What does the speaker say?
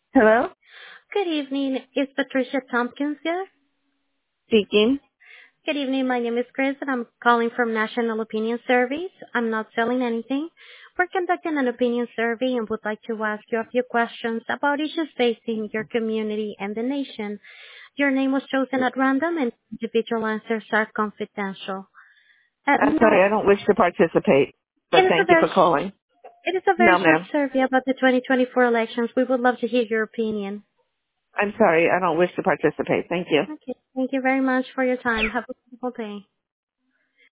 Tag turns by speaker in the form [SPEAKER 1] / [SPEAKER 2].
[SPEAKER 1] Hello?
[SPEAKER 2] Good evening. Is Patricia Tompkins here?
[SPEAKER 1] Speaking.
[SPEAKER 2] Good evening. My name is Chris, and I'm calling from National Opinion Surveys. I'm not selling anything. We're conducting an opinion survey and would like to ask you a few questions about issues facing your community and the nation. Your name was chosen at random, and individual answers are confidential.
[SPEAKER 1] I'm sorry,
[SPEAKER 2] No,
[SPEAKER 1] I don't wish to participate, but
[SPEAKER 2] it is a
[SPEAKER 1] thank you
[SPEAKER 2] very
[SPEAKER 1] for calling.
[SPEAKER 2] it is a very
[SPEAKER 1] No,
[SPEAKER 2] short
[SPEAKER 1] ma'am.
[SPEAKER 2] survey about the 2024 elections. We would love to hear your opinion.
[SPEAKER 1] I'm sorry, I don't wish to participate. Thank you.
[SPEAKER 2] Okay. Thank you very much for your time. Have a wonderful day.